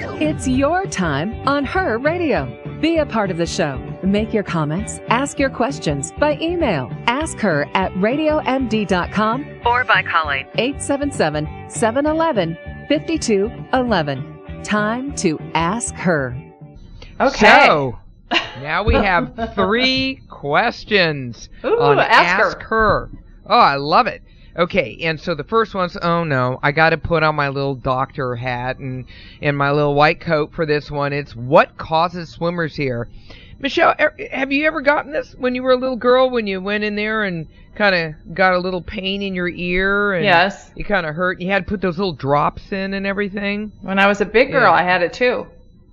It's your time on Her Radio. Be a part of the show. Make your comments, ask your questions by email. Ask her at radiomd.com or by calling 877-711-5211. Time to ask her. Okay. So, now we have 3 questions on Ask her. Oh, I love it. Okay, and so the first one's, oh no, I got to put on my little doctor hat and my little white coat for this one. It's what causes swimmers here. Michelle, have you ever gotten this when you were a little girl, when you went in there and kind of got a little pain in your ear? And yes. You kind of hurt. You had to put those little drops in and everything? When I was a big girl, I had it too.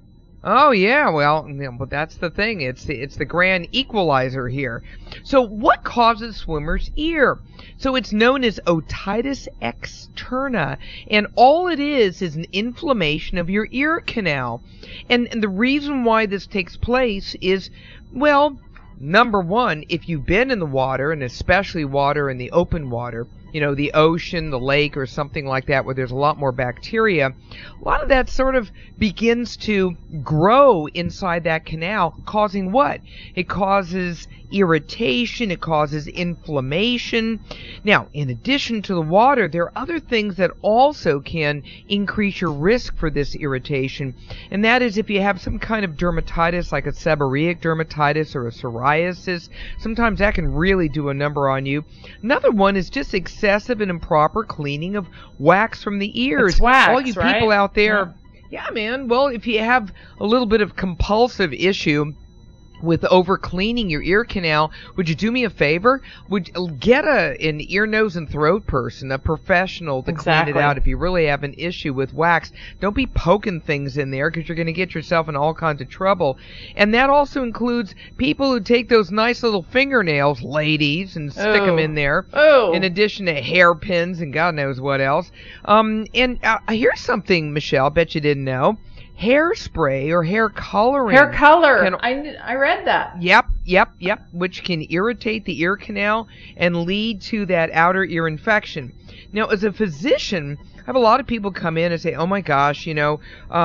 Oh, yeah, well, that's the thing. It's the grand equalizer here. So what causes swimmer's ear? So it's known as otitis externa, and all it is an inflammation of your ear canal. And the reason why this takes place is, well, number one, if you've been in the water, and especially water in the open water, you know, the ocean, the lake, or something like that where there's a lot more bacteria, a lot of that sort of begins to grow inside that canal, causing what? It causes irritation, it causes inflammation. Now, in addition to the water, there are other things that also can increase your risk for this irritation, and that is if you have some kind of dermatitis, like a seborrheic dermatitis or a psoriasis. Sometimes that can really do a number on you. Another one is just excessive and improper cleaning of wax from the ears. It's wax, all you people right? out there, yeah, man. Well, if you have a little bit of compulsive issue with over cleaning your ear canal, would you do me a favor? Would get an ear, nose, and throat person, a professional, to clean it out if you really have an issue with wax. Don't be poking things in there, because you're going to get yourself in all kinds of trouble. And that also includes people who take those nice little fingernails, ladies, and stick them in there. Oh. In addition to hairpins and God knows what else. And here's something, Michelle, I bet you didn't know. Hairspray or hair coloring. Hair color. I read that. Yep. Which can irritate the ear canal and lead to that outer ear infection. Now, as a physician, I have a lot of people come in and say, oh my gosh, do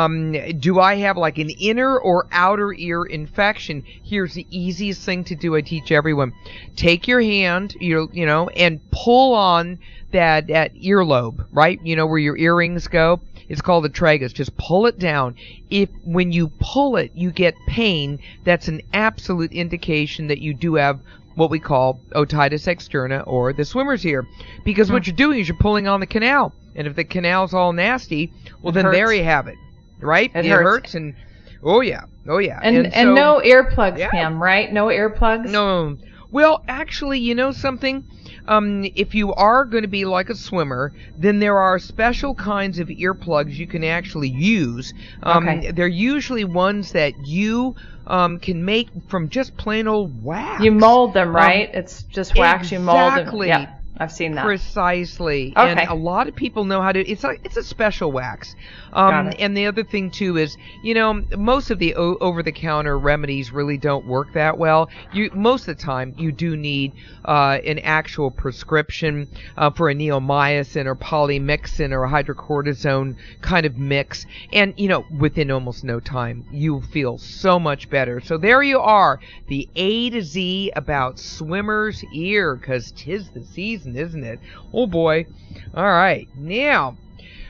I have like an inner or outer ear infection? Here's the easiest thing to do. I teach everyone. Take your hand, and pull on that earlobe, right? You know, where your earrings go. It's called the tragus. Just pull it down. If when you pull it, you get pain, that's an absolute indication that you do have what we call otitis externa, or the swimmer's ear. Because what you're doing is you're pulling on the canal. And if the canal's all nasty, well, then there you have it, right? It hurts. And oh yeah. And so, no earplugs, Pam, right? No earplugs? No. Well, actually, you know something? If you are going to be like a swimmer, then there are special kinds of earplugs you can actually use. They're usually ones that you can make from just plain old wax. You mold them, right? It's just wax. Exactly. You mold them. Yeah, I've seen that. Precisely. Okay. And a lot of people know how to. It's a special wax. And the other thing too is, most of the over-the-counter remedies really don't work that well. Most of the time you do need an actual prescription for a neomycin or polymyxin or a hydrocortisone kind of mix, and within almost no time you feel so much better. So there you are, the A to Z about swimmer's ear, 'cause 'tis the season, isn't it? Oh boy. All right, now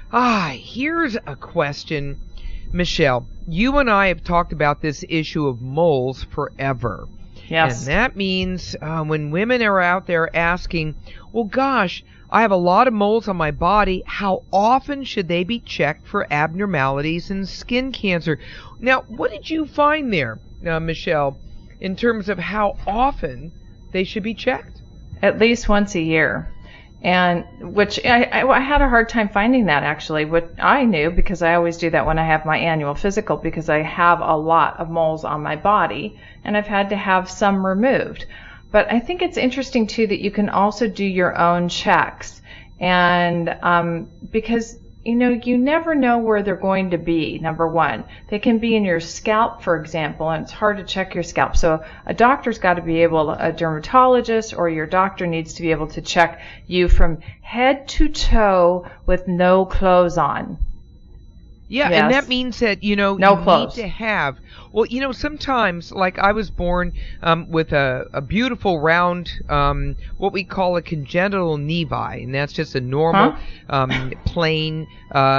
here's a question. Michelle, you and I have talked about this issue of moles forever. Yes. And that means when women are out there asking, well, gosh, I have a lot of moles on my body, how often should they be checked for abnormalities and skin cancer? Now, what did you find there, Michelle, in terms of how often they should be checked? At least once a year. And which I had a hard time finding that, actually. What I knew, because I always do that when I have my annual physical, because I have a lot of moles on my body and I've had to have some removed. But I think it's interesting too that you can also do your own checks, and because you never know where they're going to be. Number one, they can be in your scalp, for example, and it's hard to check your scalp. So a doctor's got to be able, a dermatologist or your doctor needs to be able to check you from head to toe with no clothes on. Yeah, Yes. and that means that, No you clothes. need to have, well, sometimes, like I was born with a beautiful round, what we call a congenital nevi, and that's just a normal, plain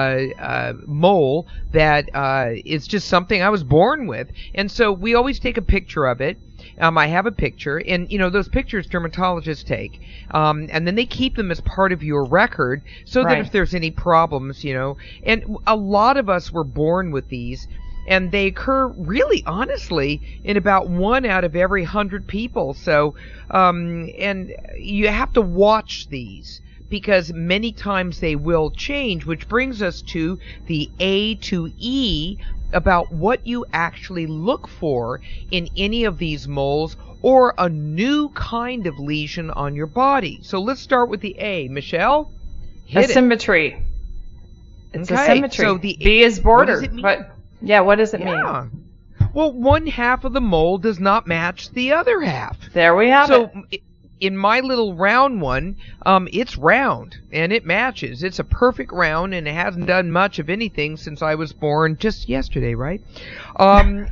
mole that is just something I was born with. And so we always take a picture of it. I have a picture, and those pictures dermatologists take, and then they keep them as part of your record, so that Right. if there's any problems, and a lot of us were born with these, and they occur really honestly in about 1 out of every 100 people. So, and you have to watch these, because many times they will change, which brings us to the A to E about what you actually look for in any of these moles or a new kind of lesion on your body. So let's start with the A. Michelle, hit it. Asymmetry. It's Okay, asymmetry. so the B is border. what does it mean? What does it mean? Yeah. Well, one half of the mole does not match the other half. There we have it. So in my little round one, it's round and it matches. It's a perfect round, and it hasn't done much of anything since I was born just yesterday, right? And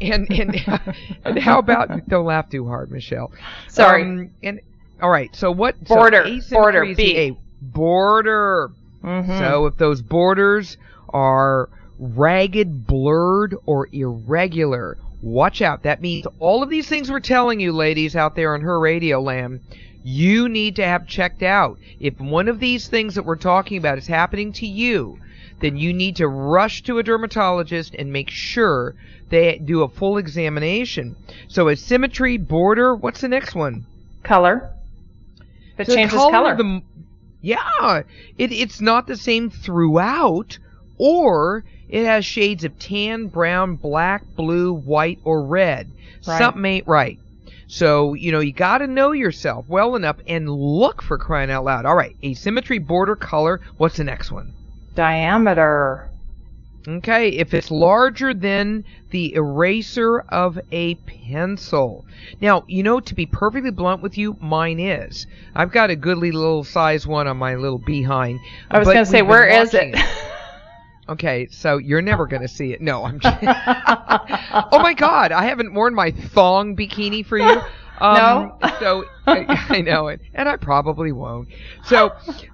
how about, don't laugh too hard, Michelle. Sorry. And all right. So what? Border. So asymmetry Border, is B. the A. Border. Mhm. So if those borders are ragged, blurred, or irregular, watch out. That means all of these things we're telling you, ladies out there on Her Radio Land, you need to have checked out. If one of these things that we're talking about is happening to you, then you need to rush to a dermatologist and make sure they do a full examination. So asymmetry, border, what's the next one? Color. It The changes color color. of the- yeah, it's not the same throughout, or it has shades of tan, brown, black, blue, white, or red. Right. Something ain't right. So, you got to know yourself well enough and look, for crying out loud. All right, asymmetry, border, color. What's the next one? Diameter. Okay, if it's larger than the eraser of a pencil. Now, to be perfectly blunt with you, mine is. I've got a goodly little size one on my little behind. I was but going to say, we've been where is watching it? Okay, so you're never going to see it. No, I'm just... Oh my God, I haven't worn my thong bikini for you. No. So, I know it, and I probably won't. So,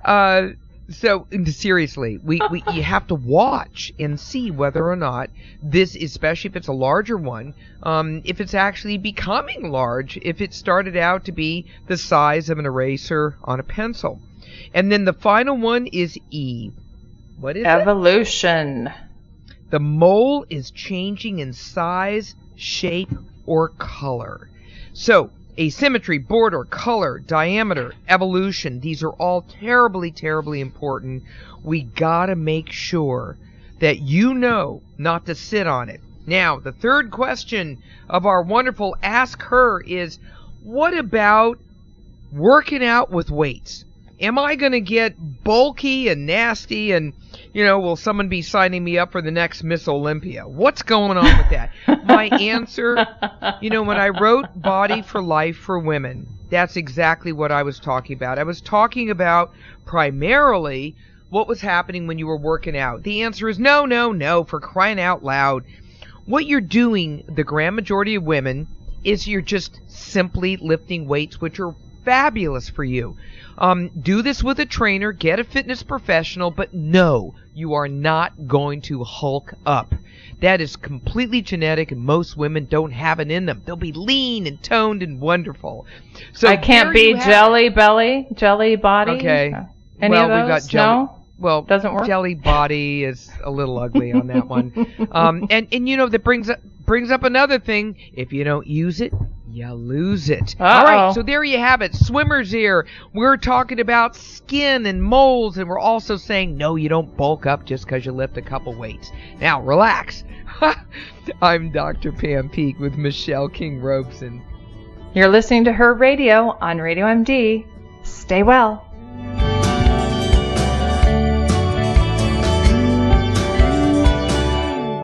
seriously, you have to watch and see whether or not this, especially if it's a larger one, if it's actually becoming large, if it started out to be the size of an eraser on a pencil. And then the final one is E. What is it? Evolution. The mole is changing in size, shape, or color. So, asymmetry, border, color, diameter, evolution, these are all terribly, terribly important. We gotta make sure that you know not to sit on it. Now, the third question of our wonderful Ask Her is, what about working out with weights? Am I going to get bulky and nasty and, will someone be signing me up for the next Miss Olympia? What's going on with that? My answer, when I wrote Body for Life for Women, that's exactly what I was talking about. I was talking about primarily what was happening when you were working out. The answer is no, for crying out loud. What you're doing, the grand majority of women, is you're just simply lifting weights, which are fabulous for you. Do this with a trainer, get a fitness professional, but no, you are not going to hulk up. That is completely genetic, and most women don't have it in them. They'll be lean and toned and wonderful. So I can't be jelly belly, jelly body. Okay. Any well, of those? we've got jelly. No? Well, Doesn't work? Jelly body is a little ugly on that one. And that brings up another thing. If you don't use it, you lose it. Uh-oh. All right, so there you have it. Swimmer's ear. We're talking about skin and moles, and we're also saying, no, you don't bulk up just because you lift a couple weights. Now, relax. I'm Dr. Pam Peak with Michelle King-Robeson. You're listening to Her Radio on Radio MD. Stay well.